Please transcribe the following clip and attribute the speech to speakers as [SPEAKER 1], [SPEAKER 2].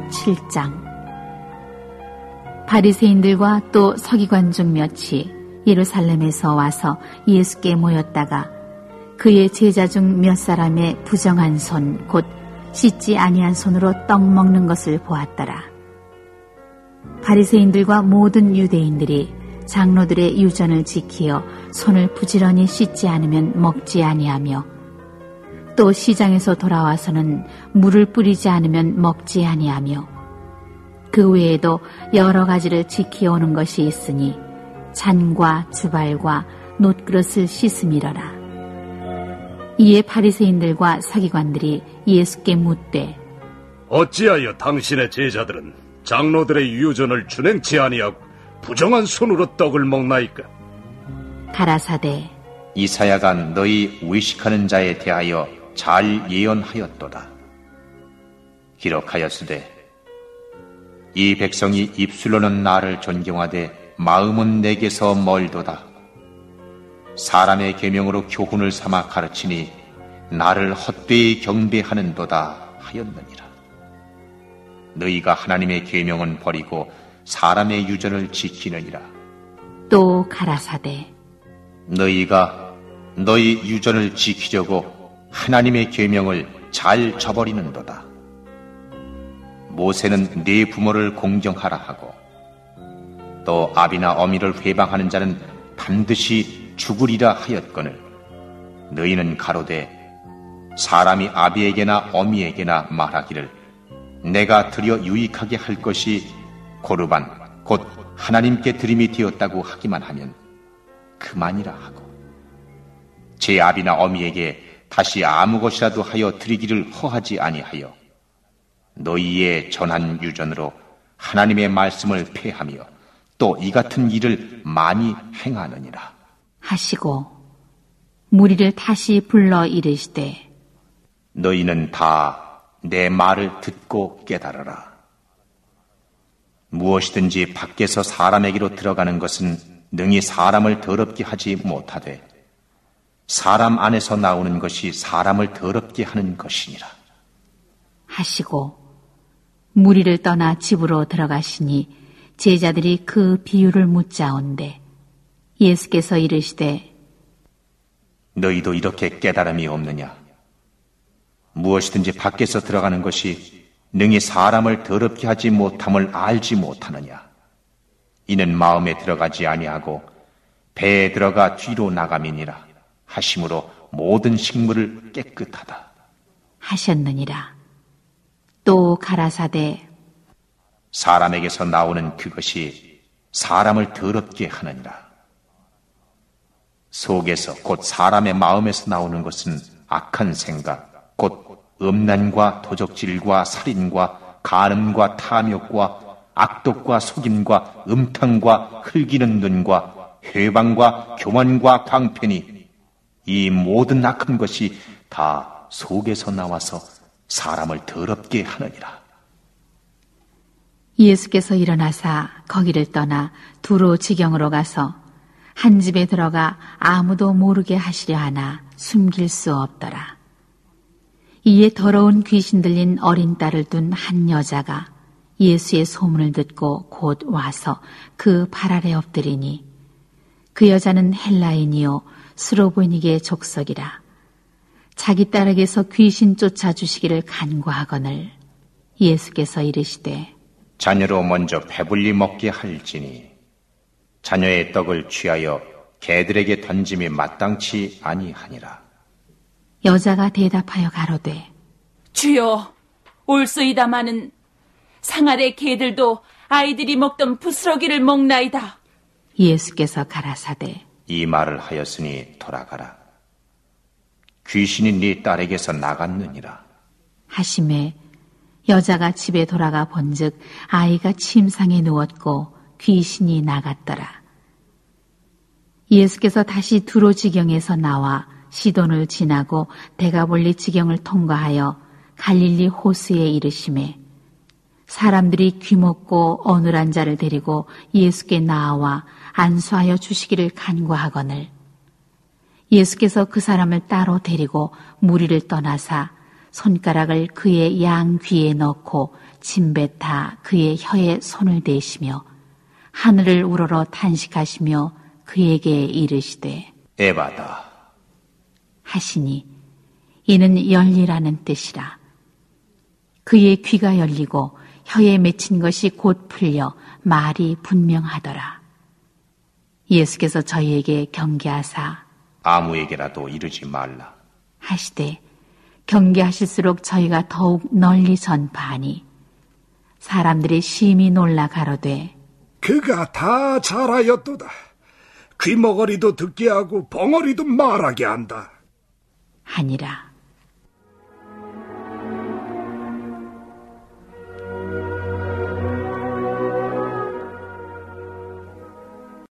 [SPEAKER 1] 7장. 바리새인들과 또 서기관 중 몇이 예루살렘에서 와서 예수께 모였다가 그의 제자 중 몇 사람의 부정한 손, 곧 씻지 아니한 손으로 떡 먹는 것을 보았더라. 바리새인들과 모든 유대인들이 장로들의 유전을 지키어 손을 부지런히 씻지 않으면 먹지 아니하며 또 시장에서 돌아와서는 물을 뿌리지 않으면 먹지 아니하며 그 외에도 여러 가지를 지키어오는 것이 있으니 잔과 주발과 놋그릇을 씻음이러라. 이에 바리새인들과 서기관들이 예수께 묻되
[SPEAKER 2] 어찌하여 당신의 제자들은 장로들의 유전을 준행치 아니하고 부정한 손으로 떡을 먹나이까?
[SPEAKER 1] 가라사대
[SPEAKER 3] 이사야가 너희 의식하는 자에 대하여 잘 예언하였도다. 기록하였으되 이 백성이 입술로는 나를 존경하되 마음은 내게서 멀도다. 사람의 계명으로 교훈을 삼아 가르치니 나를 헛되이 경배하는도다 하였느니라. 너희가 하나님의 계명은 버리고 사람의 유전을 지키느니라.
[SPEAKER 1] 또 가라사대
[SPEAKER 3] 너희가 너희 유전을 지키려고 하나님의 계명을 잘 저버리는도다. 모세는 네 부모를 공경하라 하고 또 아비나 어미를 회방하는 자는 반드시 죽으리라 하였거늘 너희는 가로되 사람이 아비에게나 어미에게나 말하기를 내가 드려 유익하게 할 것이 고르반 곧 하나님께 드림이 되었다고 하기만 하면 그만이라 하고 제 아비나 어미에게 다시 아무 것이라도 하여 드리기를 허하지 아니하여 너희의 전한 유전으로 하나님의 말씀을 폐하며 또 이 같은 일을 많이 행하느니라
[SPEAKER 1] 하시고 무리를 다시 불러 이르시되
[SPEAKER 3] 너희는 다 내 말을 듣고 깨달으라. 무엇이든지 밖에서 사람에게로 들어가는 것은 능히 사람을 더럽게 하지 못하되 사람 안에서 나오는 것이 사람을 더럽게 하는 것이니라
[SPEAKER 1] 하시고 무리를 떠나 집으로 들어가시니 제자들이 그 비유를 묻자온대 예수께서 이르시되
[SPEAKER 3] 너희도 이렇게 깨달음이 없느냐? 무엇이든지 밖에서 들어가는 것이 능히 사람을 더럽게 하지 못함을 알지 못하느냐? 이는 마음에 들어가지 아니하고 배에 들어가 뒤로 나감이니라 하심으로 모든 식물을 깨끗하다
[SPEAKER 1] 하셨느니라. 또 가라사대
[SPEAKER 3] 사람에게서 나오는 그것이 사람을 더럽게 하느니라. 속에서 곧 사람의 마음에서 나오는 것은 악한 생각, 곧 음란과 도적질과 살인과 간음과 탐욕과 악독과 속임과 음탕과 흘기는 눈과 회방과 교만과 광편이 이 모든 악한 것이 다 속에서 나와서 사람을 더럽게 하느니라.
[SPEAKER 1] 예수께서 일어나사 거기를 떠나 두로 지경으로 가서 한 집에 들어가 아무도 모르게 하시려 하나 숨길 수 없더라. 이에 더러운 귀신 들린 어린 딸을 둔 한 여자가 예수의 소문을 듣고 곧 와서 그 발 아래 엎드리니 그 여자는 헬라인이요 스로보니게 족속이라. 자기 딸에게서 귀신 쫓아주시기를 간구하거늘 예수께서 이르시되
[SPEAKER 3] 자녀로 먼저 배불리 먹게 할지니 자녀의 떡을 취하여 개들에게 던짐이 마땅치 아니하니라.
[SPEAKER 1] 여자가 대답하여 가로되
[SPEAKER 4] 주여 올소이다마는 상 아래 개들도 아이들이 먹던 부스러기를 먹나이다.
[SPEAKER 1] 예수께서 가라사대
[SPEAKER 3] 이 말을 하였으니 돌아가라. 귀신이 네 딸에게서 나갔느니라
[SPEAKER 1] 하심에 여자가 집에 돌아가 본즉 아이가 침상에 누웠고 귀신이 나갔더라. 예수께서 다시 두로 지경에서 나와 시돈을 지나고 데가볼리 지경을 통과하여 갈릴리 호수에 이르시매 사람들이 귀먹고 어눌한 자를 데리고 예수께 나아와 안수하여 주시기를 간구하거늘 예수께서 그 사람을 따로 데리고 무리를 떠나사 손가락을 그의 양 귀에 넣고 침뱉아 그의 혀에 손을 대시며 하늘을 우러러 탄식하시며 그에게 이르시되
[SPEAKER 3] 에바다
[SPEAKER 1] 하시니 이는 열리라는 뜻이라. 그의 귀가 열리고 혀에 맺힌 것이 곧 풀려 말이 분명하더라. 예수께서 저희에게 경계하사
[SPEAKER 3] 아무에게라도 이르지 말라
[SPEAKER 1] 하시되 경계하실수록 저희가 더욱 널리 전파하니 사람들이 심히 놀라 가로되
[SPEAKER 5] 그가 다 잘하였도다. 귀머거리도 듣게 하고 벙어리도 말하게 한다.
[SPEAKER 1] 하니라.